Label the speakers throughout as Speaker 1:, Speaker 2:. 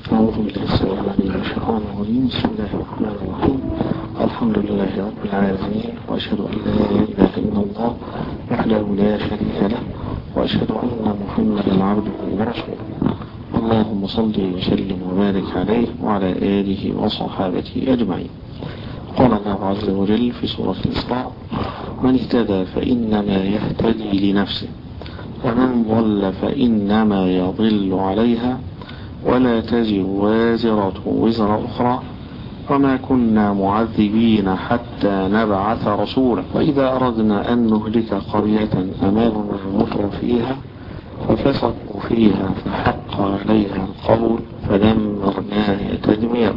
Speaker 1: أعوذ بالله السميع العليم من الشيطان الرجيم. بسم الله الرحمن الرحيم. الحمد لله رب العالمين، وأشهد أن لا إله إلا الله وحده لا شريك له، وأشهد أن محمدا عبده ورسوله. اللهم صل وسلم وبارك عليه وعلى آله وصحابته أجمعين. قال الله عز وجل في سورة الإسراء: من اهتدى فإنما يهتدي لنفسه، ومن ضل فإنما يضل عليها، ولا تزر وازرة وزر أخرى، وما كنا معذبين حتى نبعث رسولا. وإذا أردنا أن نهلك قرية أمرنا متر فيها ففسقوا فيها فحق عليها القول فدمرناها تدميرا.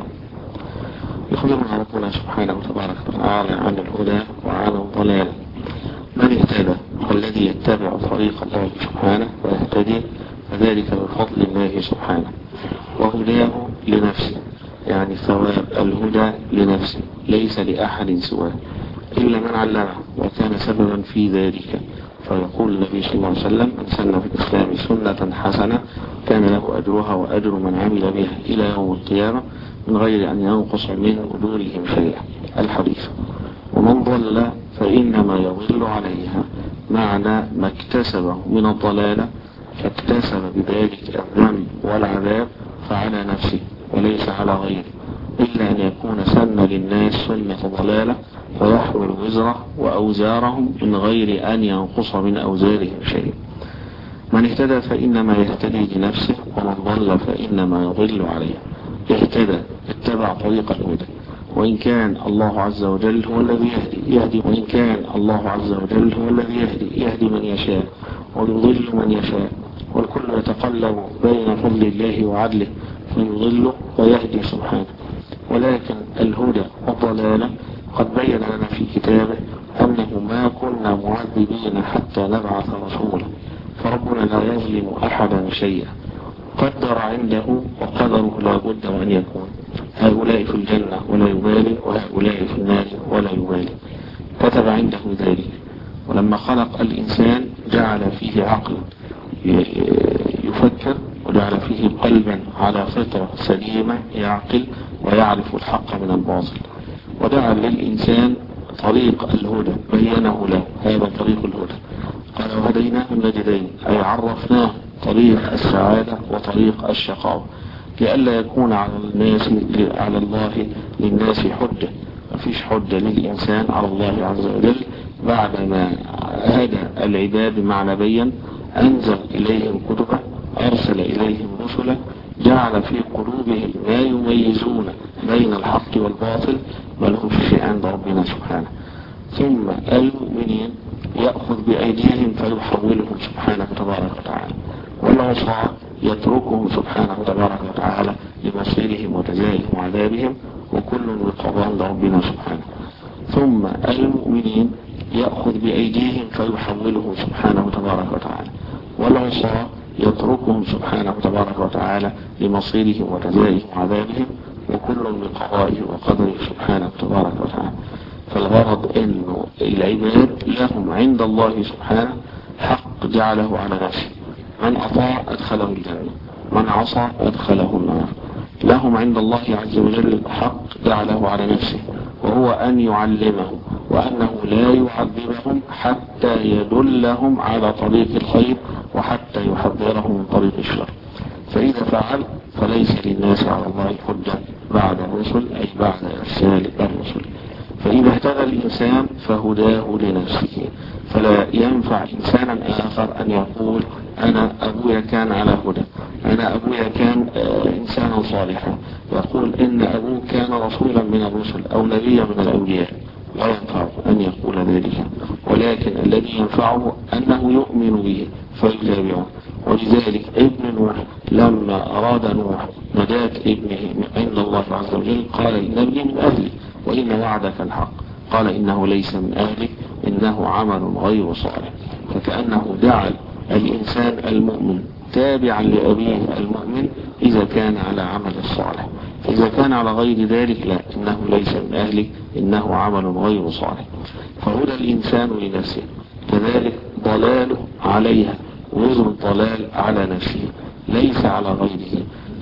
Speaker 1: يخبرنا ربنا سبحانه وتبارك وتعالى عن الهدى وعن الضلال. من اهتدى والذي يتبع طريق الله سبحانه ويهتدي فذلك بفضل الله سبحانه، وهداه لنفسه، يعني ثواب الهدى لنفسه ليس لأحد سواه إلا من علمه وكان سببا في ذلك. فيقول النبي صلى الله عليه وسلم: من سن في الإسلام سنة حسنة كان له أجرها وأجر من عمل بها إلى يوم القيامة من غير أن ينقص من أجورهم شيئا. الحديث. ومن ضل فإنما يضل عليها، معنى ما اكتسبه من الضلالة فاكتسب بذلك الذنب والعذاب فعلى نفسه وليس على غيره، إلا أن يكون سن للناس سنة ضلالة فيحمل وزره وأوزارهم من غير أن ينقص من أوزارهم شيء. من اهتدى فإنما يهتدي لنفسه، ومن ضل فإنما يضل عليه. اهتدى، اتبع طريق الهدى، وإن كان الله عز وجل هو الذي يهدي، وإن كان الله عز وجل هو الذي يهدي من يشاء ويضل من يشاء، والكل يتقلب بين فضل الله وعدله فيضل ويهدي سبحانه. ولكن الهدى والضلالة قد بين لنا في كتابه أنه ما كنا معذبين حتى نبعث رسولا، فربنا لا يظلم أحدا شيئا، قدر عنده وقدره لا بد وأن يكون. هؤلاء في الجنة ولا يبالي، وهؤلاء في النار ولا يبالي، كتب عنده ذلك. ولما خلق الإنسان جعل فيه عقلا يفكر، وجعل فيه قلبا على فطرة سليمة يعقل ويعرف الحق من الباطل، وجعل للإنسان طريق الهدى بينه له، هذا طريق الهدى. قال: وهديناه النجدين، أي عرفناه طريق السعادة وطريق الشقاوة، لئلا يكون على الله للناس حجة. مفيش حجة للإنسان على الله عز وجل بعدما هدى العباد بمعنى بين، أنزل إليهم كتبا، أرسل إليهم رسلا، جعل في قلوبهم ما يميزون بين الحق والباطل، ولهم شيء عند ربنا سبحانه. ثم المؤمنين يأخذ بأيديهم فيحولهم سبحانه وتبارك وتعالى، والعصاة يتركهم سبحانه وتبارك وتعالى لمصيرهم وجزائهم وعذابهم، وكل بقضاء عند ربنا سبحانه. ثم المؤمنين يأخذ بأيديهم فيحولهم سبحانه وتبارك وتعالى، والعصاة يتركهم سبحانه وتبارك وتعالى لمصيرهم وجزائهم وعذابهم، وكل بقضائه وقدره سبحانه وتبارك وتعالى. فالغرض أن العباد لهم عند الله سبحانه حق جعله على نفسه، من أطاع أدخله الجنة، من عصى أدخله النار. لهم عند الله عز وجل حق جعله على نفسه، وهو أن يعلمهم، وأنه لا يعذبهم حتى يدلهم على طريق الخير وحتى يحذرهم من طريق الشر. فإذا فعل فليس للناس على الله حجة بعد الرسل، أي بعد إرسال الرسل. فإذا اهتدى الإنسان فهداه لنفسه، فلا ينفع إنسانا آخر أن يقول: أنا أبويا كان على هدى، أنا أبويا كان إنسانا صالحا، يقول إن أبوه كان رسولا من الرسل أو نبيا من الأنبياء. لا ينفع أن يقول ذلك، ولكن الذي ينفعه أنه يؤمن به فيتابعه. ولذلك ابن نوح لما أراد نوح نجاة ابنه عند الله عز وجل قال: إن ابني من أهلي وإن وعدك الحق. قال: إنه ليس من أهلك، إنه عمل غير صالح. فكأنه جعل الإنسان المؤمن تابعا لأبيه المؤمن إذا كان على عمل الصالح، إذا كان على غير ذلك لا، إنه ليس من أهلك، إنه عمل غير صالح. فهدى الإنسان لنفسه، كذلك ضلاله عليها، وزر الضلال على نفسه ليس على غيره.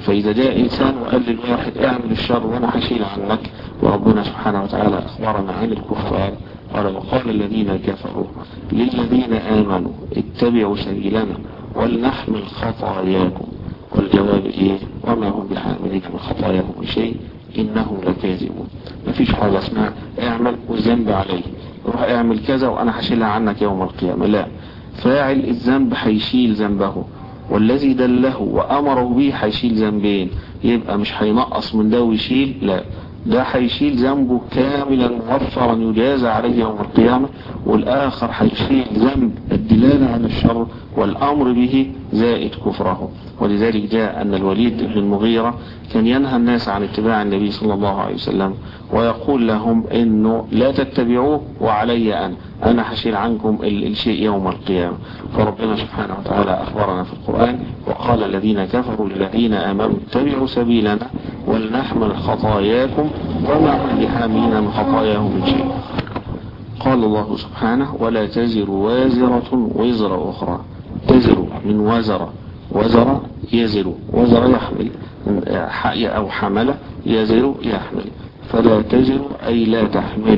Speaker 1: فإذا جاء إنسان وقال للواحد اعمل الشر وأنا هشيل عنك، وربنا سبحانه وتعالى أخبرنا عن الكفار قال وقال الذين كفروا للذين آمنوا اتبعوا سبيلنا ولنحمل خطاياكم، والجواب إيه؟ وما هم بحاملين من خطاياهم من شيء إنهم لكاذبون. مفيش حاجة اسمها اعمل والذنب عليه، روح اعمل كذا وأنا هشيلها عنك يوم القيامة، لا، فاعل الذنب هيشيل ذنبه، والذي دله وأمره به هيشيل ذنبين، يبقى مش هينقص من ده ويشيل، لا، ده هيشيل ذنبه كاملا موفرا يجازى عليه يوم القيامة، والآخر هيشيل ذنب الدلالة على الشر والأمر به زائد كفره. ولذلك جاء أن الوليد بن المغيرة كان ينهى الناس عن اتباع النبي صلى الله عليه وسلم، ويقول لهم إنه لا تتبعوه وعلي أنا هشيل عنكم الشيء يوم القيامة. فربنا سبحانه وتعالى أخبرنا في القرآن وقال الذين كفروا للذين آمنوا اتبعوا سبيلنا ولنحمل خطاياكم وما هم بحاملين من خطاياهم من شيء. قال الله سبحانه ولا تزر وازرة وزر أخرى، تزر من وزر يزر، وزر يحمل أو حمل، يزر يحمل، فلا تزر أي لا تحمل.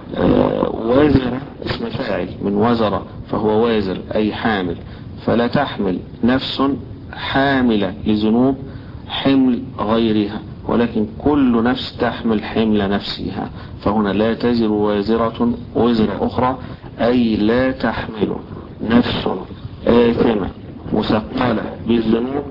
Speaker 1: وازر اسم فاعل من وزر فهو وازر أي حامل، فلا تحمل نفس حاملة لذنوب حمل غيرها، ولكن كل نفس تحمل حمل نفسها، فهنا لا تزر وازرة وزر أخرى أي لا تحمل نفس آثمة مثقلة بالذنوب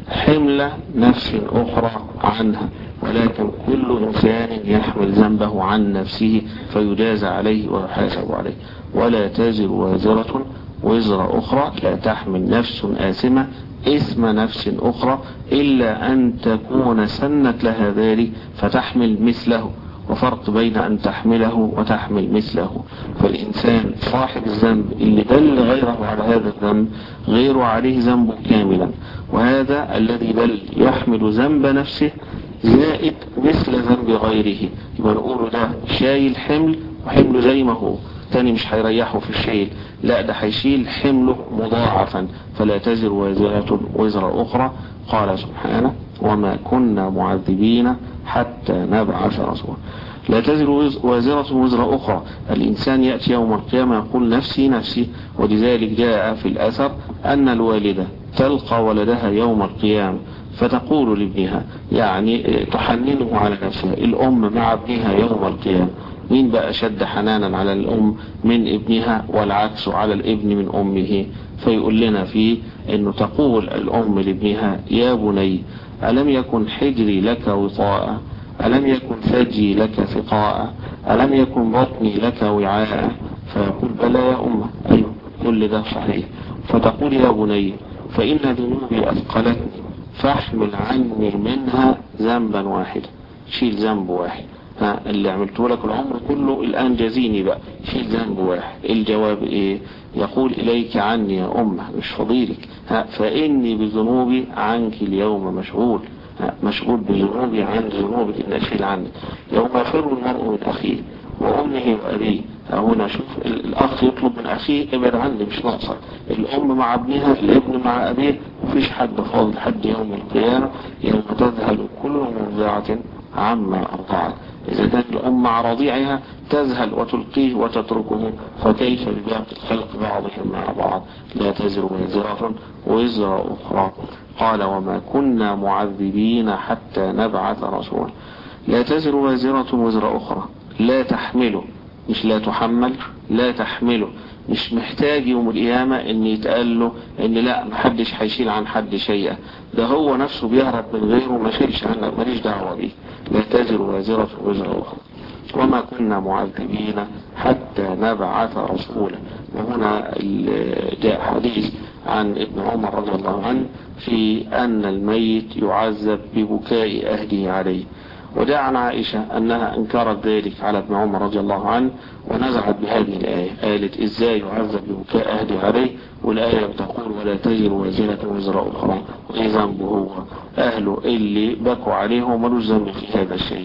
Speaker 1: حمل نفس أخرى عنها، ولكن كل إنسان يحمل ذنبه عن نفسه فيجازى عليه ويحاسب عليه. ولا تزر وازرة وزر أخرى، لا تحمل نفس آثمة اسم نفس أخرى إلا أن تكون سنت لها ذلك فتحمل مثله، وفرق بين أن تحمله وتحمل مثله. فالإنسان صاحب الذنب اللي دل غيره على هذا الذنب غيره عليه ذنبه كاملا، وهذا الذي دل يحمل ذنب نفسه زائد مثل ذنب غيره، يبقى نقول ده شايل حمل وحمله زي ما هو، تاني مش هيريحه في الشيل، لا ده هيشيل حمله مضاعفا. فلا تزر وازرة وزر أخرى. قال سبحانه وما كنا معذبين حتى نبعث رسولا. لا تزر وازرة وزر أخرى، الإنسان يأتي يوم القيامة يقول نفسي نفسي، ولذلك جاء في الأثر أن الوالدة تلقى ولدها يوم القيامة فتقول لابنها، يعني تحننه على نفسها، الأم مع ابنها يوم القيامة، مين بقى شد حنانا على الأم من ابنها والعكس على الابن من أمه؟ فيقول لنا فيه أنه تقول الأم لابنها يا بني ألم يكن حجري لك وطاء، ألم يكن ثدي لك ثقاء، ألم يكن بطني لك وعاء، فيقول بلى يا أمه، أيوه كل ده صحيح. فتقول يا بني فإن ذنوبي أثقلتني فاحمل عني منها ذنبا واحدا، شيل ذنب واحد، اللي عملته لك العمر كله الآن جزيني بقى، شيل ذنب واحد. الجواب ايه؟ يقول إليك عني يا أمه، مش فضيلك، فإني بذنوبي عنك اليوم مشغول، مشغول بذنوبي عن ذنوبك إن أشيل عنك. يوم يفر المرء من أخيه وأمه وأبيه، هنا شوف الأخ يطلب من أخيه ابعد عني مش ناقصك، الأم مع ابنها، الابن مع أبيه، مفيش حد فاضل حد يوم القيامة يوم تذهل كل مرضعة عما أرضعت. إذا كانت الأم مع رضيعها تذهل وتلقيه وتتركه، فكيف بباقي الخلق بعضهم مع بعض. لا تزر وازرة وزر أخرى. قال وما كنا معذبين حتى نبعث رسولا. لا تزر وازرة وزر أخرى، لا تحمله، مش لا تحمل، لا تحمله، مش محتاج يوم القيامة ان يتقال له ان لا محدش هيشيل عن حد شيئا، ده هو نفسه بيهرب من غيره ما شيلش عنك، ماليش دعوة بيه. لا تزر وازرة وزر أخرى. وما كنا معذبين حتى نبعث رسولا. وهنا جاء حديث عن ابن عمر رضي الله عنه في أن الميت يعذب ببكاء أهله عليه، وجاء عن عائشة أنها انكرت ذلك على ابن عمر رضي الله عنه ونزعت بهذه الآية، قالت إزاي يعذب ببكاء أهله عليه، والآية تقول ولا تزر وازرة وزر أخرى، وإيه ذنبه هو؟ أهله اللي بكوا عليه وملوش ذنب في هذا الشيء.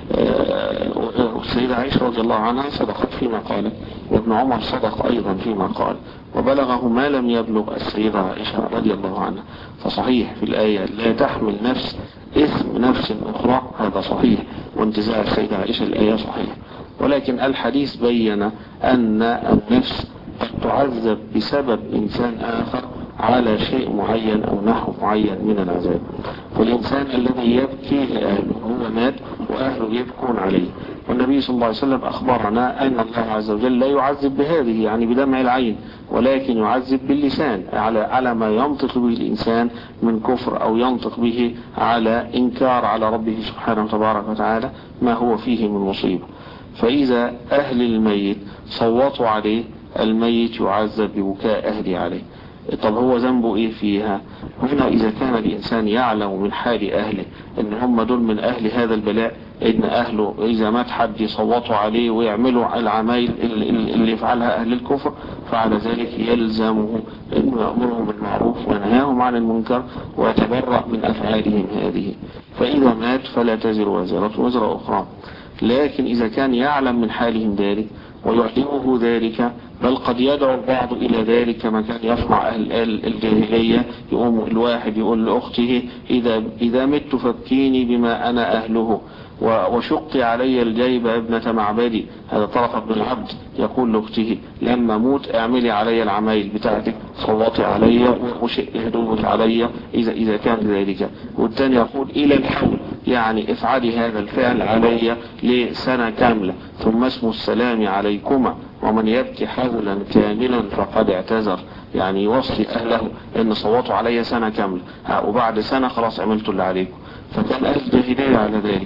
Speaker 1: والسيدة عائشة رضي الله عنها صدقت فيما قالت، وابن عمر صدق أيضا فيما قال، وبلغه ما لم يبلغ السيدة عائشة رضي الله عنها. فصحيح في الآية لا تحمل نفس إثم نفس أخرى، هذا صحيح، وانتزاع السيدة عائشة الآية صحيح، ولكن الحديث بين أن النفس قد تعذب بسبب إنسان آخر على شيء معين أو نحو معين من العذاب. فالإنسان الذي يبكي لأهله هو مات وأهله يبكون عليه، والنبي صلى الله عليه وسلم أخبرنا أن الله عز وجل لا يعذب بهذه يعني بدمع العين، ولكن يعذب باللسان على ما ينطق به الإنسان من كفر، أو ينطق به على إنكار على ربه سبحانه وتبارك وتعالى ما هو فيه من مصيبة. فإذا أهل الميت صوتوا عليه، الميت يعذب ببكاء أهله عليه. طب هو ذنبه ايه فيها؟ هنا اذا كان الانسان يعلم من حال اهله ان هم دول من اهل هذا البلاء، ان اهله اذا مات حد يصوتوا عليه ويعملوا العمايل اللي يفعلها اهل الكفر، فعلى ذلك يلزمه انه يأمرهم بالمعروف وينهاهم عن المنكر ويتبرأ من افعالهم هذه. فاذا مات فلا تزر وازرة وزر اخرى. لكن اذا كان يعلم من حالهم ذلك ويعلمه ذلك، بل قد يدعو البعض إلى ذلك كما كان يصنع أهل الجاهلية، يقوم الواحد يقول لأخته إذا مت فابكيني بما أنا أهله، وشقي علي الجيب ابنة معبدي. هذا طرف بن العبد يقول لأخته لما موت اعملي علي العمايل بتاعتك، صوتي علي وشق هدومك علي إذا كان ذلك. والثاني يقول إلى الحول، يعني افعلي هذا الفعل علي لسنة كاملة ثم اسم السلام عليكما، ومن يبكي حولا كاملا فقد اعتذر، يعني يوصي أهله إن صوتوا علي سنة كاملة، وبعد سنة خلاص عملتوا اللي عليكم. فكان أهل الجاهلية على ذلك.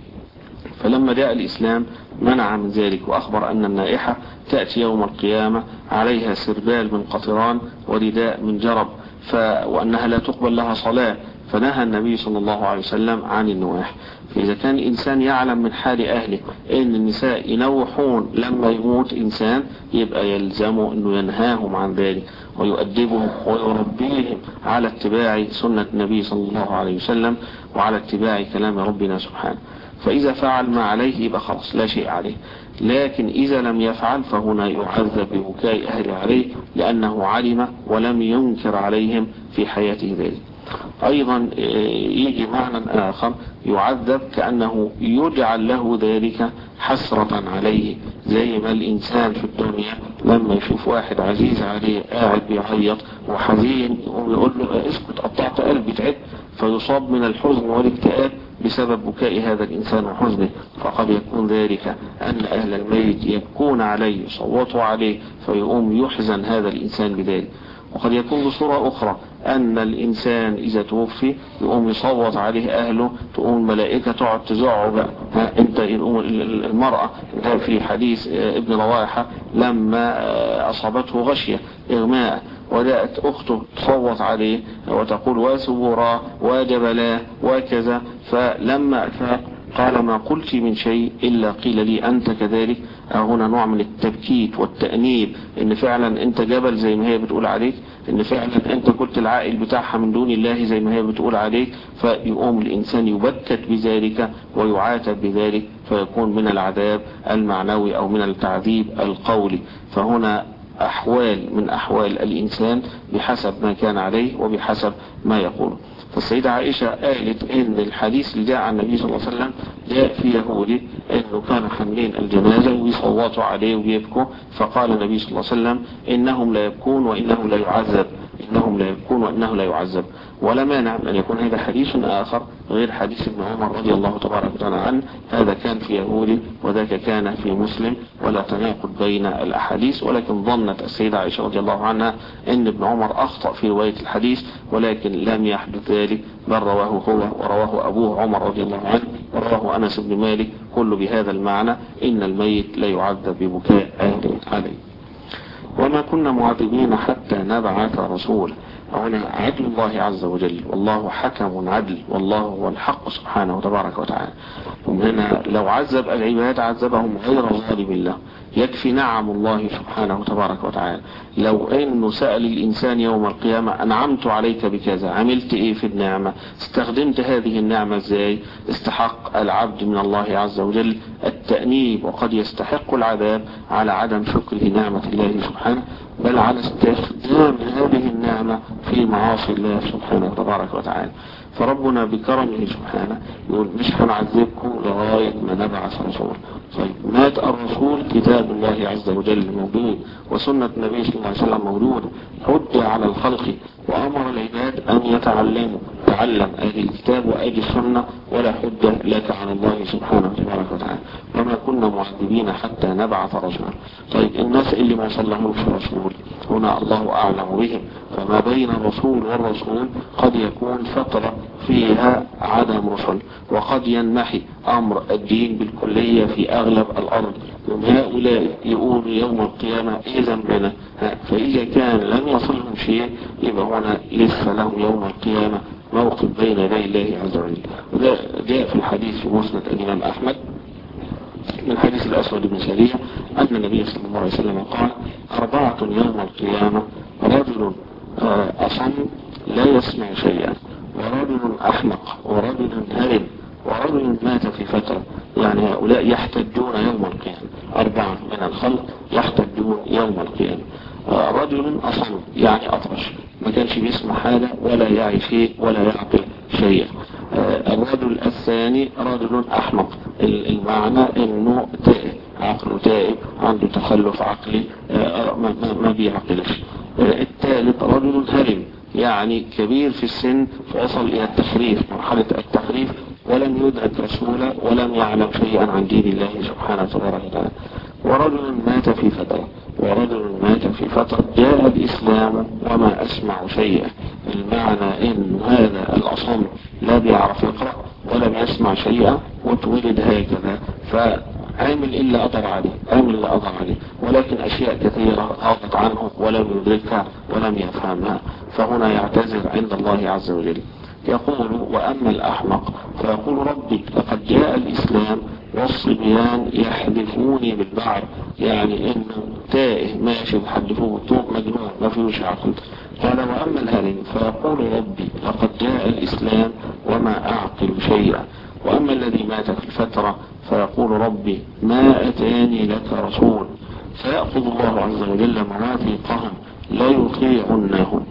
Speaker 1: فلما جاء الإسلام منع من ذلك، وأخبر أن النائحة تأتي يوم القيامة عليها سربال من قطران ورداء من جرب، وأنها لا تقبل لها صلاة، فنهى النبي صلى الله عليه وسلم عن النواح. فإذا كان الإنسان يعلم من حال أهله إن النساء ينوحون لما يموت إنسان، يبقى يلزمه أنه ينهاهم عن ذلك ويؤدبهم ويربيهم على اتباع سنة النبي صلى الله عليه وسلم وعلى اتباع كلام ربنا سبحانه. فإذا فعل ما عليه يبقى خلاص لا شيء عليه. لكن إذا لم يفعل فهنا يعذب ببكاء أهله عليه، لأنه علم ولم ينكر عليهم في حياته ذلك. أيضا يجي معنى آخر، يعذب كأنه يجعل له ذلك حسرة عليه، زي ما الإنسان في الدنيا لما يشوف واحد عزيز عليه قاعد بيعيط وحزين ويقول له اسكت قطعت قلبي تعب، فيصاب من الحزن والاكتئاب بسبب بكاء هذا الإنسان وحزنه. فقد يكون ذلك أن أهل الميت يبكون عليه يصوتوا عليه، فيقوم يحزن هذا الإنسان بذلك. وقد يكون بصورة أخرى أن الإنسان إذا توفي يقوم يصوت عليه أهله، تقوم الملائكة تقعد تزعه بقى. أنت المرأة في حديث ابن رواحة لما أصابته غشية إغماء وجاءت أخته تصوت عليه وتقول وسبورا وجبلا وكذا، فلما أفاق قال ما قلت من شيء إلا قيل لي أنت كذلك. هنا نوع من التبكيت والتأنيب، إن فعلا أنت جبل زي ما هي بتقول عليك، إن فعلا أنت كنت العائل بتاعها من دون الله زي ما هي بتقول عليك. فيقوم الإنسان يبكت بذلك ويعاتب بذلك، فيكون من العذاب المعنوي أو من التعذيب القولي. فهنا أحوال من أحوال الإنسان بحسب ما كان عليه وبحسب ما يقول. فالسيدة عائشة قالت إن الحديث اللي جاء عن النبي صلى الله عليه وسلم جاء في يهودي إنه كانوا حاملين الجنازة ويصوتوا عليه ويبكوا، فقال النبي صلى الله عليه وسلم إنهم لا يبكون وإنه لا يعذب، إنهم لا يبكون وإنه لا يعذب. ولا مانع أن يكون هذا حديث آخر غير حديث ابن عمر رضي الله تبارك وتعالى عنه، هذا كان في يهودي وذاك كان في مسلم، ولا تناقض بين الأحاديث. ولكن ظنت السيدة عائشة رضي الله عنها أن ابن عمر أخطأ في رواية الحديث، ولكن لم يحدث ذلك، بل رواه هو ورواه أبوه عمر رضي الله عنه ورواه أنس بن مالك، كل بهذا المعنى إن الميت لا يعذب ببكاء أهله عليه. وما كنا معذبين حتى نبعث رسولا. هنا عدل الله عز وجل، والله حكم عدل، والله هو الحق سبحانه وتبارك وتعالى. وهنا لو عذب العباد عذبهم غير ظالم الله، يكفي نعم الله سبحانه وتبارك وتعالى. لو انه سأل الانسان يوم القيامة انعمت عليك بكذا، عملت ايه في النعمة، استخدمت هذه النعمة ازاي، استحق العبد من الله عز وجل التأنيب، وقد يستحق العذاب على عدم شكره نعمة الله سبحانه، بل على استخدام هذه النعمة في معاصي الله سبحانه وتبارك وتعالى. فربنا بكرمه سبحانه يقول مش هنعذبكم لغاية ما نبعث رسول. طيب مات الرسول، كتاب الله عز وجل موجود وسنة النبي صلى الله عليه وسلم موجود، حج على الخلق وأمر العباد أن يتعلموا، تعلم أهل الكتاب وأهل السنة ولا حجة لك على الله سبحانه وتبارك وتعالى، وما كنا معذبين حتى نبعث رسول. طيب الناس اللي ما صلحوش رسول هنا الله أعلم بهم، فما بين الرسول والرسول قد يكون فترة فيها عدم رسل، وقد ينمحي أمر الدين بالكلية في أغلب الأرض. هؤلاء يقولوا يوم القيامة إيه ذنبنا، فإذا كان لم يصلهم شيء يبقى هنا لسه لهم يوم القيامة موقف بين يدي الله عز وجل. وده جاء في الحديث في مسند الإمام أحمد من حديث الأسود بن سريع أن النبي صلى الله عليه وسلم قال 4 يوم القيامة: رجل أصم لا يسمع شيئا، ورجل أحمق، ورجل هرم، ورجل مات في فترة. يعني هؤلاء يحتجون يوم القيامة، 4 من الخلق يحتجون يوم القيامة. رجل أصم يعني أطرش، ما كانش بيسمع حاجة ولا يعي شيء ولا يعقل شيء. الرجل الثاني رجل أحمق، المعنى انه تائب، عقله تائب، عنده تخلف عقلي، ما بيعقلش. الثالث رجل هرم، يعني كبير في السن فوصل الى التخريف، مرحلة التخريف، ولم يدرك رسولا ولم يعلم شيئا عن دين الله سبحانه وتعالى. ورجل مات في فترة، ورجل مات في فترة جاء الإسلام وما أسمع شيئا. المعنى إن هذا الأصم لا بيعرف يقرأ ولم يسمع شيئا وتولد هكذا، فعمل إلا أضر عليه، ولكن أشياء كثيرة غابت عنه ولم يدركها ولم يفهمها، فهنا يعتذر عند الله عز وجل. يقول: وأما الأحمق فيقول: ربي لقد جاء الإسلام والصبيان يحدثوني بالبعض، يعني إنه تائه ماشي بحدثوه طوب مجنون ما فيهوش عقل. قال: وأما الهرم فيقول: ربي لقد جاء الإسلام وما أعقل شيئا. وأما الذي مات في الفترة فيقول: ربي ما أتاني لك رسول. فيأخذ الله عز وجل مواثيقهم لا يطيعنهم.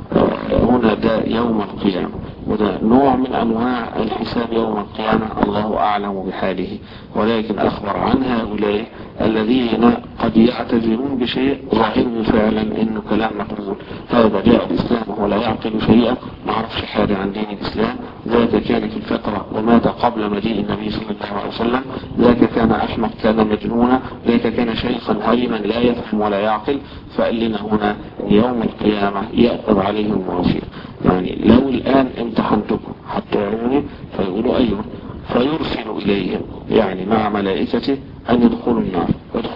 Speaker 1: هنا ده يوم القيامة، وده نوع من أنواع الحساب يوم القيامة، الله أعلم بحاله. ولكن أخبر عن هؤلاء الذين قد يعتذرون بشيء ظاهره فعلا إنه كلام مقبول. هذا جاء الإسلام وهو لا يعقل شيئا، ما عرفش حاجة عن دين الإسلام، ذاك كان في الفترة ومات قبل مجيء النبي صلى الله عليه وسلم، ذاك كان أحمق، كان مجنونا، ذاك كان شيخا هرما لا يفهم ولا يعقل. فقال لنا هنا يوم القيامة يأخذ عليهم المواثيق. يعني لو الآن امتحنتكم هتطيعوني فيقولوا أيوه، فيرسل إليهم يعني مع ملائكته أن يدخلوا النار.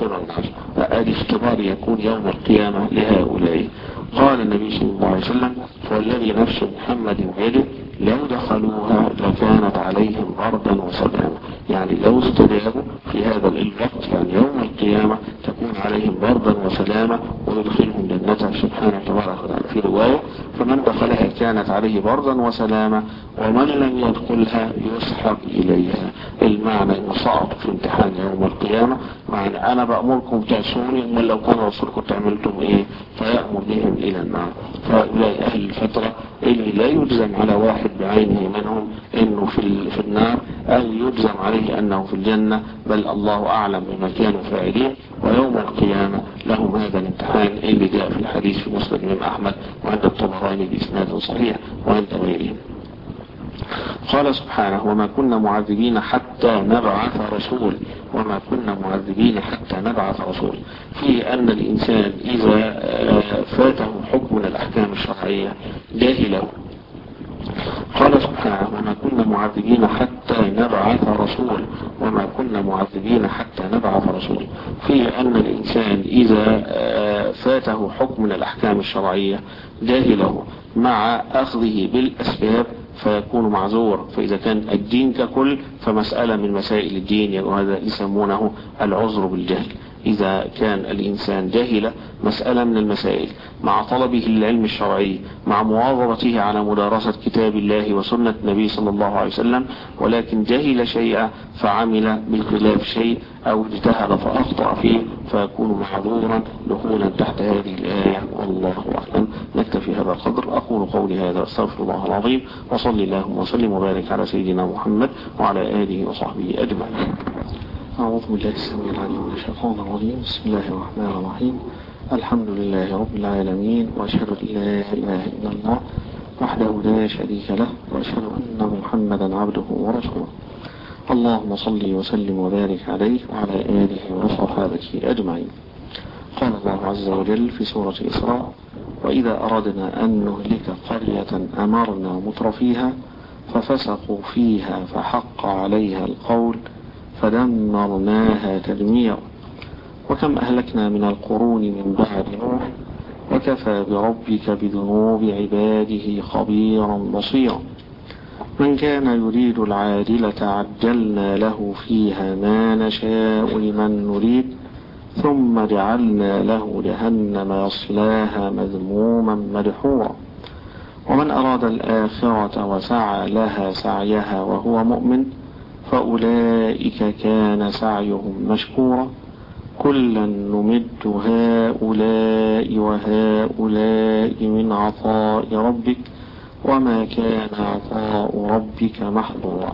Speaker 1: هذا اختبار يكون يوم القيامة لهؤلاء. قال النبي صلى الله عليه وسلم: فوالذي نفس محمد بيده لو دخلوها لكانت عليهم بردا وسلاما. يعني لو استجابوا في هذا الوقت، يعني يوم القيامة تكون عليهم بردا وسلاما ويدخلهم جنته سبحانه وتعالى. في رواية: فمن دخلها كانت عليه بردا وسلاما، ومن لم يدخلها يسحب إليها. المعنى إنه صعب في امتحان يوم القيامة، معنى أنا بأمركم تعصوني، ومن لو كان رسولكم تعملتم إيه؟ فيأمر بهم إلى النار. فهؤلاء أهل الفترة اللي لا يجزم على واحد بعينه منهم إنه في النار أو يجزم عليه أنه في الجنة، بل الله أعلم بما كانوا فاعلين. ويوم القيامة لهم هذا الامتحان اللي جاء في الحديث في مسند الإمام أحمد وعند الطبراني بإسناد صحيح وعند غيرهم. قال سبحانه: وما كنا معذبين حتى نبعث رسول. وما كنا معذبين حتى نبعث رسول، في أن الإنسان إذا فاته حكم من الأحكام الشرعية جاهله. قال سبحانه: سبحانه وما كنا معذبين حتى نبعث رسول، وما كنا معذبين حتى نبعث رسول، في أن الإنسان إذا فاته حكم من الأحكام الشرعية جاهله مع أخذه بالأسباب فيكون معذور. فإذا كان الدين ككل فمسألة من مسائل الدين، وهذا يسمونه العذر بالجهل. إذا كان الإنسان جاهل مسألة من المسائل مع طلبه العلم الشرعي، مع مواظبته على مدارسة كتاب الله وسنة النبي صلى الله عليه وسلم، ولكن جهل شيئا فعمل بخلاف شيء أو اجتهد فأخطأ فيه فيكون معذورا دخولا تحت هذه الآية. والله أعلم. نكتفي هذا القدر. أقول قولي هذا، أستغفر الله العظيم، وصلي اللهم وسلم وبارك على سيدنا محمد وعلى آله وصحبه أجمعين. أعوذ بالله السميع العليم من الشيطان الرجيم. بسم الله الرحمن الرحيم. الحمد لله رب العالمين، وأشهد أن لا إله إلا الله وحده لا شريك له، وأشهد أن محمدا عبده ورسوله. اللهم صل وسلم وبارك عليه وعلى آله وصحابه أجمعين. قال الله عز وجل في سورة إسراء: وإذا أردنا أن نهلك قرية أمرنا مترفيها ففسقوا فيها فحق عليها القول فدمرناها تدميرا. وكم أهلكنا من القرون من بعد نوح وكفى بربك بذنوب عباده خبيرا بصيرا. من كان يريد العاجلة عجلنا له فيها ما نشاء لمن نريد ثم جعلنا له جهنم يصلاها مذموما مدحورا. ومن أراد الآخرة وسعى لها سعيها وهو مؤمن فأولئك كان سعيهم مشكورا. كلا نمد هؤلاء وهؤلاء من عطاء ربك وما كان عطاء ربك محظورا.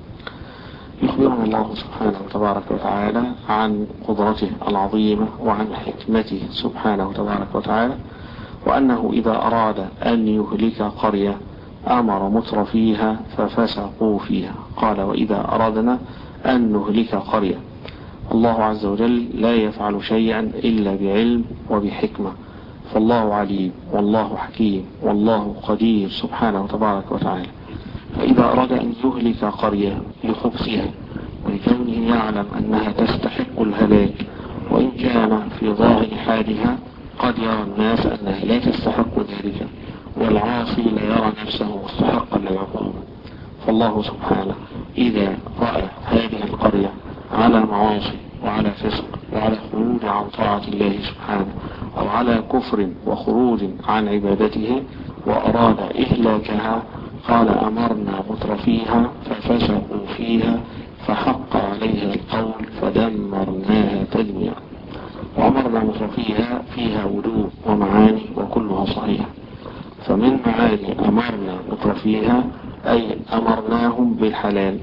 Speaker 1: يخبرنا الله سبحانه تبارك وتعالى عن قدرته العظيمة وعن حكمته سبحانه تبارك وتعالى، وأنه إذا أراد أن يهلك قرية أمر مترفيها ففسقوا فيها. قال: وإذا أردنا أن نهلك قرية. الله عز وجل لا يفعل شيئا إلا بعلم وبحكمة، فالله عليم والله حكيم والله قدير سبحانه تبارك وتعالى. فإذا أراد أن يهلك قرية لخبثها ولكونه يعلم أنها تستحق الهلاك، وإن كان في ظاهر حالها قد يرى الناس أنها لا تستحق ذلك، والعاصي لا يرى نفسه مستحقا للعقوبة، فالله سبحانه إذا رأى هذه القرية على معاصي وعلى فسق وعلى خروج عن طاعة الله سبحانه أو على كفر وخروج عن عبادته وأراد إهلاكها قال: أمرنا مترفيها ففسقوا فيها فحق عليها القول فدمرناها تدميرا. وأمرنا مترفيها فيها وجوه ومعاني وكلها صحيحة. فمن معاني أمرنا مترفيها أي أمرناهم بالحلال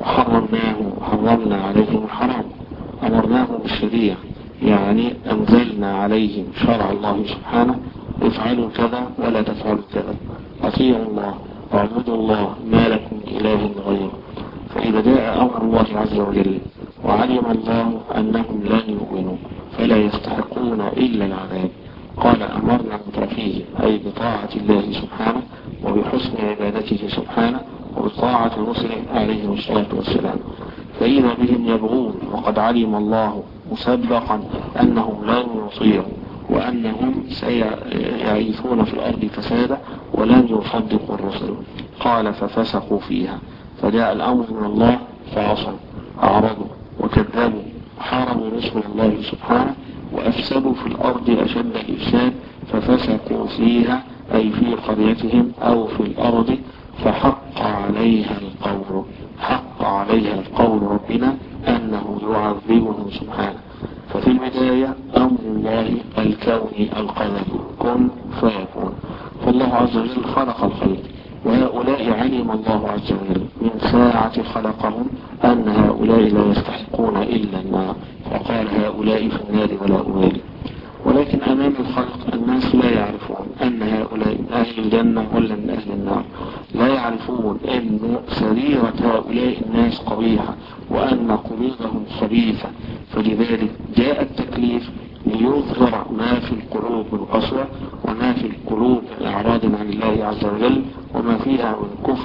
Speaker 1: وحرمنا عليهم الحرام. أمرناهم بالشريعة يعني أنزلنا عليهم شرع الله سبحانه: افعلوا كذا ولا تفعلوا كذا، أطيعوا الله واعبدوا الله ما لكم إله غيره. فإذا جاء أمر الله عز وجل وعلم الله أنهم لن يؤمنوا فلا يستحقون إلا العذاب قال: أمرنا مترفيه أي بطاعة الله سبحانه وبحسن عبادته سبحانه وبطاعة رسله عليه الصلاة والسلام. فإذا بهم يبغون وقد علم الله مسبقا أنهم لن يطيعوا وأنهم سيعيثون في الأرض فسادا ولن يصدقوا الرسل. قال: ففسقوا فيها، فجاء الأمر من الله فعصوا أعرضوا وكذبوا وحاربوا رسل الله سبحانه وأفسدوا في الأرض أشد الإفساد. ففسقوا فيها أي في قريتهم أو في الأرض فحق عليها القول. حق عليها القول ربنا أنه يعذبهم سبحانه. ففي البداية أمر الله الكوني القدري كن فيكون. فالله عز وجل خلق الخلق، وهؤلاء علم الله عز وجل من ساعة خلقهم أن هؤلاء لا يستحقون إلا النار، فقال: هؤلاء في النار ولا أبالي. ولكن أمام الخلق الناس لا يعرفون أن هؤلاء من أهل الجنة ولا من أهل النار، لا يعرفون أن سريرة هؤلاء الناس قبيحة وأن قلوبهم خبيثة. فلذلك جاء التكليف ليظهر ما في القلوب من قسوة وما في القلوب من إعراض عن الله عز وجل وما فيها من كفر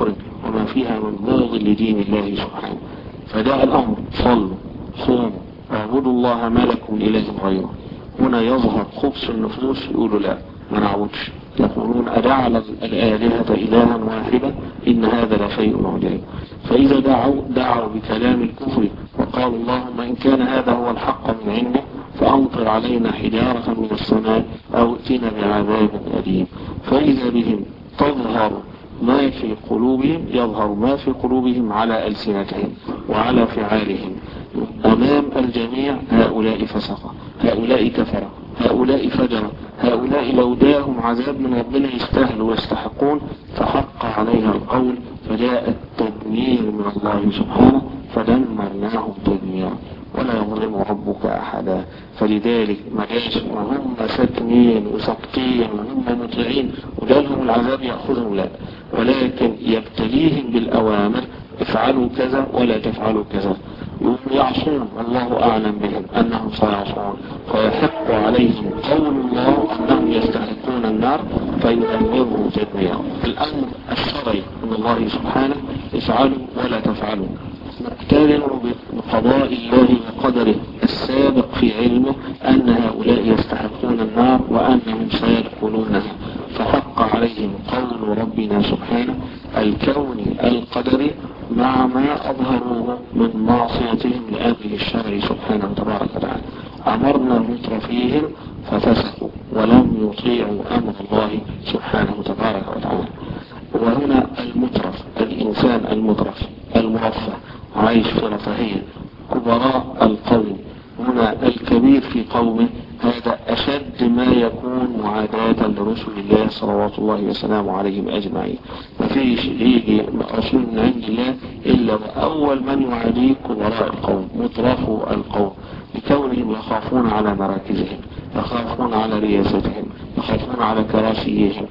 Speaker 1: وما فيها من بغض لدين الله سبحانه. فده الأمر، صلوا صوموا واعبدوا الله ما لكم من إله غيره. هنا يظهر خبث النفوس، يقولوا لا ما نعبدش، يقولون أجعل الآلهة إلها واحدا إن هذا لشيء عجيب. فإذا دعوا بكلام الكفر وقالوا اللهم إن كان هذا هو الحق من عندك فأمطر علينا حجارة من السماء أو ائتنا بعذاب أليم. فإذا بهم تظهر ما في قلوبهم، يظهر ما في قلوبهم على ألسنتهم وعلى فعالهم أمام الجميع. هؤلاء فسقة، هؤلاء كفرة، هؤلاء فجرة، هؤلاء لو جاءهم عذاب من ربنا يستاهلوا ويستحقون، فحق عليها القول فجاء التدمير من الله سبحانه فدمرناهم تدميرا ولا يظلم ربك أحدا. فلذلك ما جاش وهم ساكنين وساقطين وهم مطيعين وجالهم العذاب يأخذهم، لا، ولكن يبتليهم بالأوامر، افعلوا كذا ولا تفعلوا كذا، يعصون الله أعلم بهم أنهم سيعصون، فيحق عليهم قول الله أنهم يستحقون النار فيدمرهم تدميرا. الأمر الشرعي من الله سبحانه افعلوا ولا تفعلوا، مقترن بقضاء الله وقدره السابق في علمه أن هؤلاء يستحقون النار وأنهم سيدخلونها، فحق عليهم قول ربنا سبحانه الكوني القدري مع ما أظهروه من معصيتهم لأمره الشرعي سبحانه وتبارك وتعالى. أمرنا مترفيهم ففسقوا ولم يطيعوا أمر الله سبحانه وتبارك وتعالى. وهنا المترف، الإنسان المترف المرفه عايش في رفاهية، كبراء القوم، هنا الكبير في قومه هذا أشد ما يكون معاداة لرسل الله صلوات الله وسلامه عليهم أجمعين. ما فيش يجي رسول من عند الله إلا وأول من يعاديه كبراء القوم، مترفوا القوم، لكونهم يخافون على مراكزهم، يخافون على رياستهم، يخافون على كراسيهم،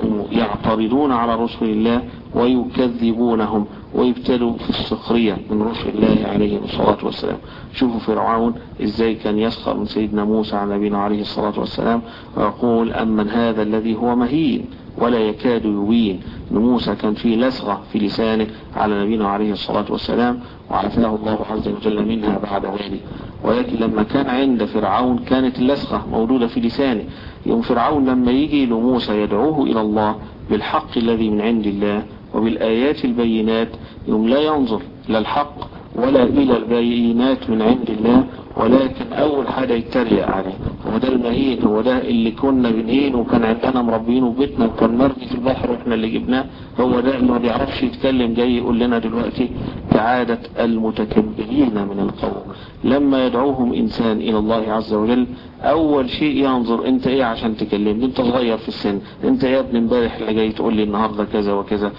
Speaker 1: يعترضون على رسل الله ويكذبونهم ويبتلوا في السخرية من رسل الله عليه الصلاة والسلام. شوفوا فرعون ازاي كان يسخر من سيدنا موسى على نبينا عليه الصلاة والسلام ويقول أمن هذا الذي هو مهين ولا يكاد يبين. موسى كان فيه لسغة في لسانه على نبينا عليه الصلاة والسلام وعافاه الله عز وجل منها بعد ذلك. ولكن لما كان عند فرعون كانت اللسغة موجودة في لسانه. يوم فرعون لما يجي لموسى يدعوه إلى الله بالحق الذي من عند الله وبالآيات البينات، يوم لا ينظر لا الحق ولا إلى البينات من عند الله، ولكن أول حاجة يتريق عليه. هو ده المهين، هو ده اللي كنا بنهين وكان عندنا مربينه في بيتنا وكان مرمي في البحر واحنا اللي جبناه، هو ده اللي ما بيعرفش يتكلم جاي يقول لنا دلوقتي. كعادة المتكبرين من القوم لما يدعوهم إنسان إلى الله عز وجل أول شيء ينظر أنت إيه عشان تكلمني، أنت صغير في السن، أنت يا ابن امبارح اللي جاي تقول لي النهاردة كذا وكذا.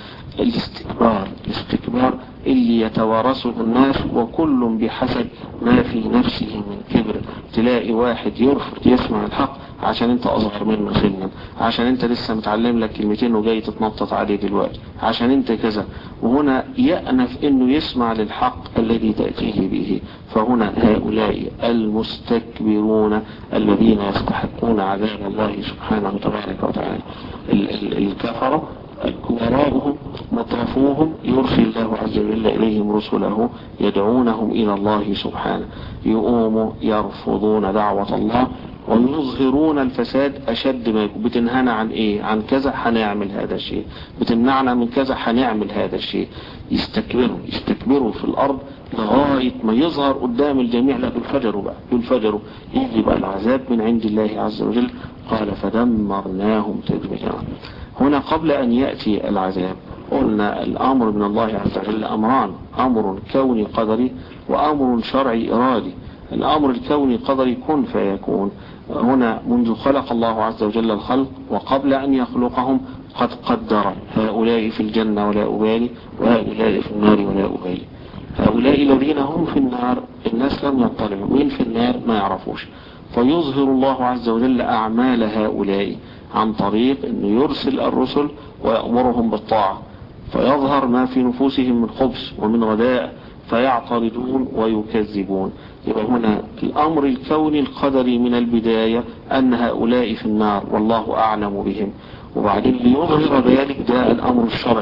Speaker 1: الاستكبار اللي يتوارثه الناس وكل بحسب ما في نفسه من كبر. تلاقي واحد يرفض يسمع الحق عشان انت اصغر منه سنا، عشان انت لسه متعلم لك كلمتين وجاي تتنطط عليه دلوقتي، عشان انت كذا، وهنا يأنف انه يسمع للحق الذي تأتيه به. فهنا هؤلاء المستكبرون الذين يستحقون عذاب الله سبحانه وتبارك وتعالى. الكفرة كبراؤهم مطرفوهم يرسل الله عز وجل إليهم رسله يدعونهم إلى الله سبحانه، يقوموا يرفضون دعوة الله ويظهرون الفساد أشد ما يكون. بتنهانا عن إيه؟ عن كذا هنعمل هذا الشيء، بتمنعنا من كذا هنعمل هذا الشيء. يستكبروا في الأرض لغاية ما يظهر قدام الجميع. لا بالفجروا يجي بقى العذاب من عند الله عز وجل. قال فدمرناهم تدميرا. هنا قبل أن يأتي العذاب قلنا الأمر من الله عز وجل أمران، أمر كوني قدري وأمر شرعي إرادي. الأمر الكوني قدري كن فيكون. هنا منذ خلق الله عز وجل الخلق وقبل أن يخلقهم قد قدر هؤلاء في الجنة ولا أبالي وهؤلاء في النار ولا أبالي. هؤلاء الذين هم في النار الناس لم يطلعوا، وين في النار ما يعرفوش. فيظهر الله عز وجل أعمال هؤلاء عن طريق أنه يرسل الرسل ويأمرهم بالطاعة، فيظهر ما في نفوسهم من خبث ومن غداء فيعترضون ويكذبون. يبقى هنا الأمر الكوني القدري من البداية أن هؤلاء في النار والله أعلم بهم. وبعدين ليظهر ذلك جاء الأمر الشرعي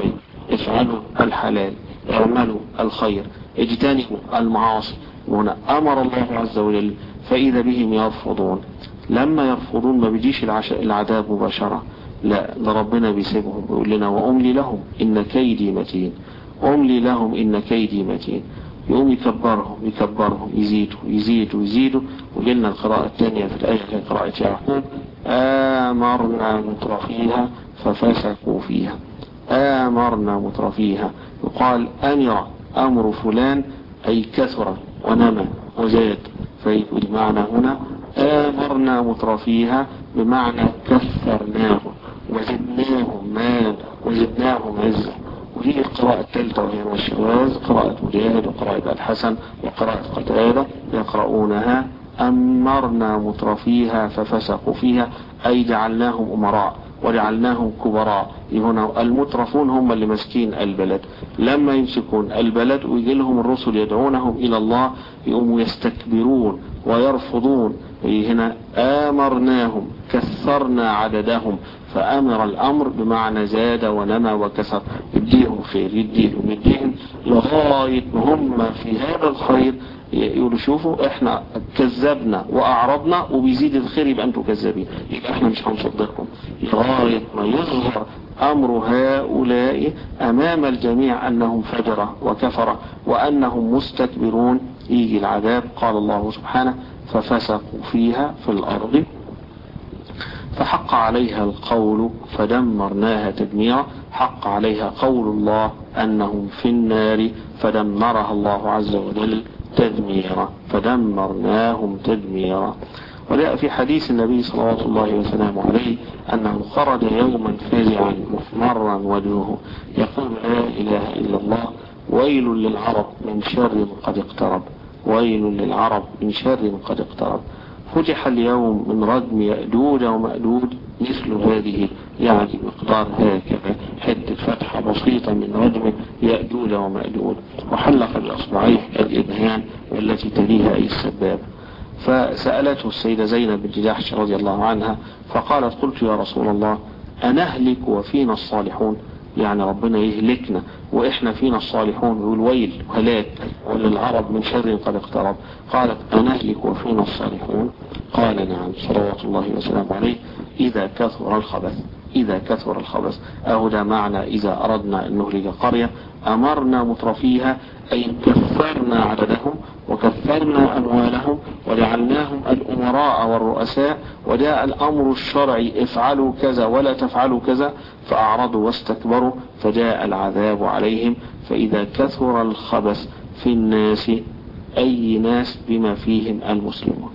Speaker 1: افعلوا الحلال، اعملوا الخير، اجتنبوا المعاصي. هنا أمر الله عز وجل، فإذا بهم يرفضون. لما يرفضون ما بيجيش العذاب مباشرة، لا، ده ربنا بيسيبهم بيقول لنا وأملي لهم إن كيدي متين، أملي لهم إن كيدي متين. يقوم يكبرهم يزيدوا. وقلنا القراءة الثانية في الآية هي قراءة يعقوب: آمرنا مترفيها ففسقوا فيها. آمرنا مترفيها، يقال أمر أمر فلان أي كثر ونمى وزاد، فيقول معنى هنا آمرنا مترفيها بمعنى كثرناهم وزدناهم مال وزدناهم عزة. وهي القراءة الثالثة وهي الشواذ، قراءة مجاهد وقراءة الحسن وقراءة قتادة يقرؤونها أمرنا مترفيها ففسقوا فيها، أي جعلناهم أمراء وجعلناهم كبراء. هنا المترفون هم اللي مسكين البلد، لما يمسكون البلد ويجي لهم الرسل يدعونهم إلى الله يقوموا يستكبرون ويرفضون. هنا آمرناهم كثرنا عددهم، فأمر الأمر بمعنى زاد ونمى وكثر، يديهم خير يديهم لغاية ما هم في هذا الخير يقولوا شوفوا احنا كذبنا واعرضنا وبيزيد الخير يبقى انتوا كذابين، يبقى احنا مش هنصدقكم، لغاية ما يظهر امر هؤلاء امام الجميع انهم فجرة وكفرة وانهم مستكبرون، يجي العذاب. قال الله سبحانه: ففسقوا فيها في الارض فحق عليها القول فدمرناها تدميرا. حق عليها قول الله انهم في النار فدمرها الله عز وجل تدميرا، فدمرناهم تدميرا. وجاء في حديث النبي صلى الله وسلم عليه أنه خرج يوما فزعا محمرا وجهه يقول: لا إله إلا الله، ويل للعرب من شر قد اقترب، ويل للعرب من شر قد اقترب. فتح اليوم من ردم يأجوج ومأجوج مثل هذه، يعني مقدار هكذا حتة فتحة بسيطة من ردم يأجوج ومأجوج، وحلق بأصبعيه الإبهام والتي تليها أي السباب. فسألته السيدة زينب بنت جحش رضي الله عنها فقالت: قلت يا رسول الله أنهلك وفينا الصالحون؟ يعني ربنا يهلكنا وإحنا فينا الصالحون، يقول ويل وهلاك وللعرب من شر قد اقترب. قالت: أنهلك وفينا الصالحون؟ قال: نعم، صلوات الله وسلامه عليه، إذا كثر الخبث. إذا كثر الخبث ده معنى إذا أردنا أن نهلك قرية أمرنا مترفيها، أي كثرنا عددهم وكثرنا أموالهم وجعلناهم الأمراء والرؤساء، وجاء الأمر الشرعي افعلوا كذا ولا تفعلوا كذا فأعرضوا واستكبروا فجاء العذاب عليهم. فإذا كثر الخبث في الناس، أي ناس بما فيهم المسلمون،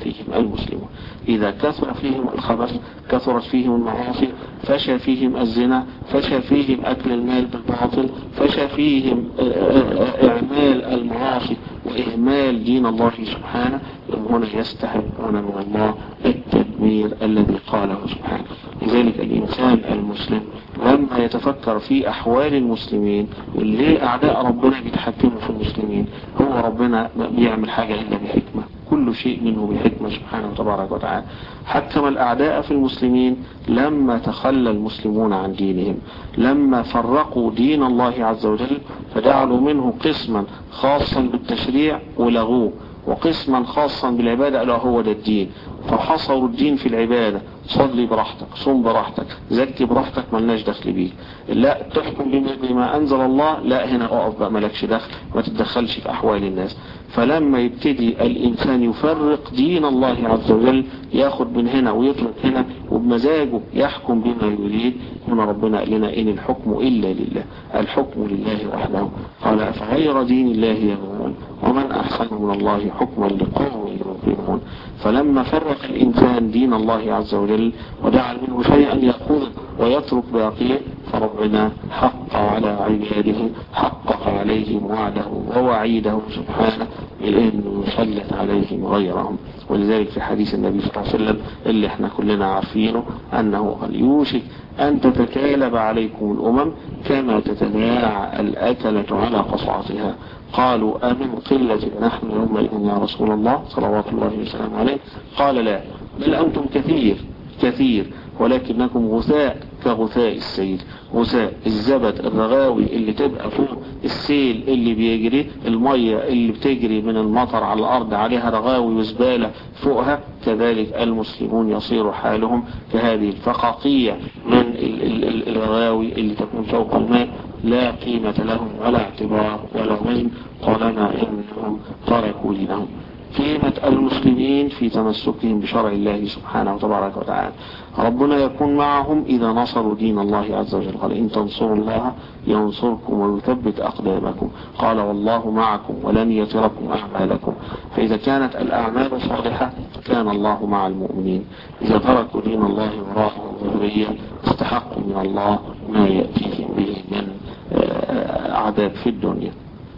Speaker 1: إذا كثر فيهم الخبث كثرت فيهم المعاصي، فشى فيهم الزنا، فشى فيهم أكل المال بالباطل، فشى فيهم إعمال المعاصي وإهمال دين الله سبحانه، هنا يستحقون من الله التدمير الذي قاله سبحانه. لذلك الإنسان المسلم لما يتفكر في أحوال المسلمين واللي أعداء ربنا بيتحكموا في المسلمين، هو ربنا بيعمل حاجة إلا بحكمة، كل شيء منه بحكمة سبحانه تبارك وتعالى. حكم الأعداء في المسلمين لما تخلى المسلمون عن دينهم، لما فرقوا دين الله عز وجل فجعلوا منه قسما خاصا بالتشريع ولغوه، وقسما خاصا بالعبادة ألا هو ده الدين، فحصروا الدين في العبادة. صلي براحتك، صم براحتك، زكي براحتك، ملناش دخل بيك. لا تحكم بما أنزل الله، لا هنا اقف بقى، ملكش دخل، ما تتدخلش في أحوال الناس. فلما يبتدي الإنسان يفرق دين الله عز وجل، ياخد من هنا ويطلق هنا وبمزاجه يحكم بما يريد، هنا ربنا قال لنا: إن الحكم إلا لله، الحكم لله وحده، قال: فغير دين الله يبغون ومن أحسن من الله حكما لقوم يوقنون. فلما فرق الإنسان دين الله عز وجل وجعل منه شيئا يأخذ ويترك باقيه، فربنا حق على عباده، حقق عليهم وعده ووعيده سبحانه بأنه يسلط عليهم غيرهم. ولذلك في حديث النبي صلى الله عليه وسلم اللي احنا كلنا عارفينه أنه قال: يوشك أن تتكالب عليكم الأمم كما تتناعى الأكلة على قصعتها. قالوا: أمن قلة نحن يومئذ يا رسول الله صلوات الله وسلامه عليه؟ قال: لا، بل أنتم كثير ولكنكم غثاء كغثاء السيل. غثاء الزبد، الرغاوي اللي تبقى فوق السيل اللي بيجري، المية اللي بتجري من المطر على الأرض عليها رغاوي وزبالة فوقها، كذلك المسلمون يصير حالهم كهذه الفقاقيع من الرغاوي اللي تكون فوق الماء، لا قيمة لهم ولا اعتبار ولا وزن طالما إنهم تركوا دينهم. قيمة المسلمين في تمسكهم بشرع الله سبحانه وتبارك وتعالى. ربنا يكون معهم إذا نصروا دين الله عز وجل. قال إن تنصروا الله ينصركم ويثبت أقدامكم. قال والله معكم ولن يتركم أعمالكم. فإذا كانت الأعمال صالحة كان الله مع المؤمنين. إذا تركوا دين الله وراءهم ظهريا استحقوا من الله ما يأتيهم به من عذاب في الدنيا.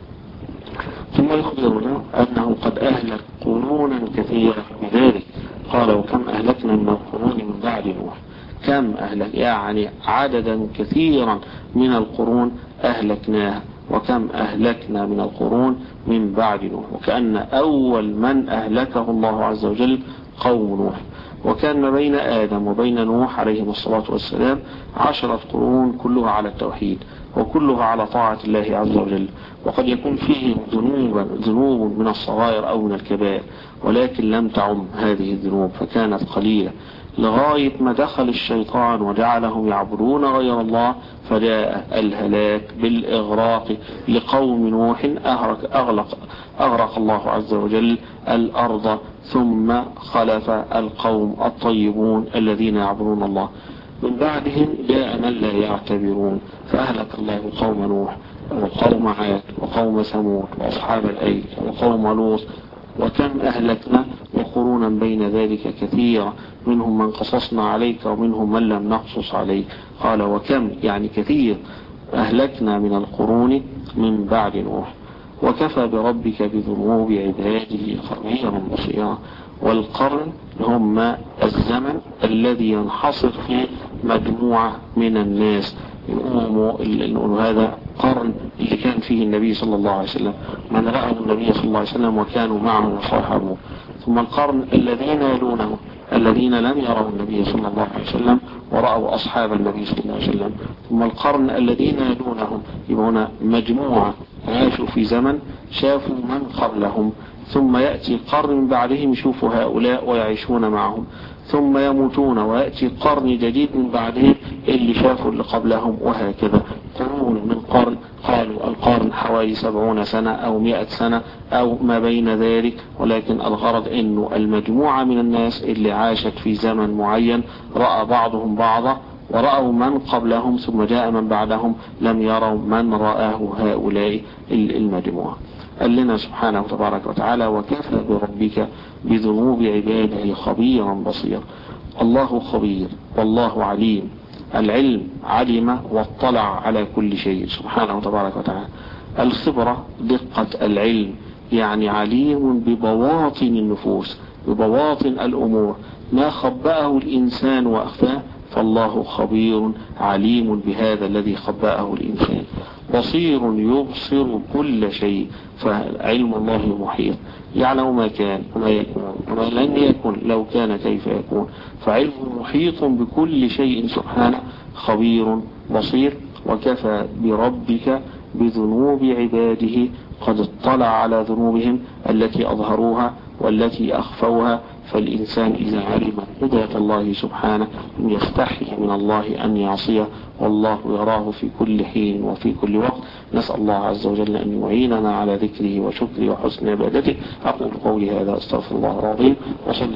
Speaker 1: ثم يخبرنا أنه قد أهلك قرونا كثيرة بذلك. قال وكم أهلكنا من القرون من بعد نوح. كم أهلك يعني عددا كثيرا من القرون أهلكناها. وكم أهلكنا من القرون من بعد نوح. وكأن أول من أهلكه الله عز وجل قوم نوح. وكان ما بين آدم وبين نوح عليهم الصلاة والسلام 10 قرون كلها على التوحيد وكلها على طاعة الله عز وجل. وقد يكون فيهم ذنوب من الصغائر أو من الكبائر، ولكن لم تعم هذه الذنوب فكانت قليلة، لغاية ما دخل الشيطان وجعلهم يعبدون غير الله، فجاء الهلاك بالإغراق لقوم نوح. أغرق الله عز وجل الأرض، ثم خلف القوم الطيبون الذين يعبدون الله. من بعدهم جاء من لا يعتبرون، فأهلك الله قوم نوح وقوم عاد وقوم ثمود وأصحاب الأيكة وقوم لوط. وكم أهلكنا وقرونا بين ذلك كثيرا، منهم من قصصنا عليك ومنهم من لم نقصص عليك. قال وكم يعني كثير أهلكنا من القرون من بعد نوح. وكفى بربك بذنوب عباده خبيرا بصيرا. والقرن هم الزمن الذي ينحصر فيه مجموعة من الناس. يقولوا هذا قرن اللي كان فيه النبي صلى الله عليه وسلم، من رأوا النبي صلى الله عليه وسلم وكانوا معه وصاحبوه. ثم القرن الذين يلونه الذين لم يروا النبي صلى الله عليه وسلم ورأوا أصحاب النبي صلى الله عليه وسلم. ثم القرن الذين يلونهم، يبقون مجموعة عاشوا في زمن شافوا من قبلهم، ثم يأتي قرن بعدهم يشوفوا هؤلاء ويعيشون معهم، ثم يموتون ويأتي قرن جديد من بعدهم اللي شافوا اللي قبلهم، وهكذا قرون من قرن. قالوا القرن حوالي 70 سنة أو 100 سنة أو ما بين ذلك، ولكن الغرض إنه المجموعة من الناس اللي عاشت في زمن معين رأى بعضهم بعضا ورأوا من قبلهم، ثم جاء من بعدهم لم يروا من رآه هؤلاء المجموعة. قال لنا سبحانه وتبارك وتعالى وكفى بربك بذنوب عباده خبيرا بصيرا. الله خبير والله عليم. العلم علم واطلع على كل شيء سبحانه وتبارك وتعالى. الخبرة دقة العلم، يعني عليم ببواطن النفوس ببواطن الأمور، ما خبأه الإنسان وأخفاه فالله خبير عليم بهذا الذي خبأه الإنسان. بصير يبصر كل شيء، فعلم الله محيط يعلم ما كان وما يكون وما لن يكن لو كان كيف يكون، فعلمه محيط بكل شيء سبحانه خبير بصير. وكفى بربك بذنوب عباده قد اطلع على ذنوبهم التي أظهروها والتي أخفوها. فالإنسان إذا علم قدرة الله سبحانه يستحي من الله أن يعصيه، والله يراه في كل حين وفي كل وقت. نسأل الله عز وجل أن يعيننا على ذكره وشكره وحسن عبادته. أقول قولي هذا أستغفر الله العظيم وصلي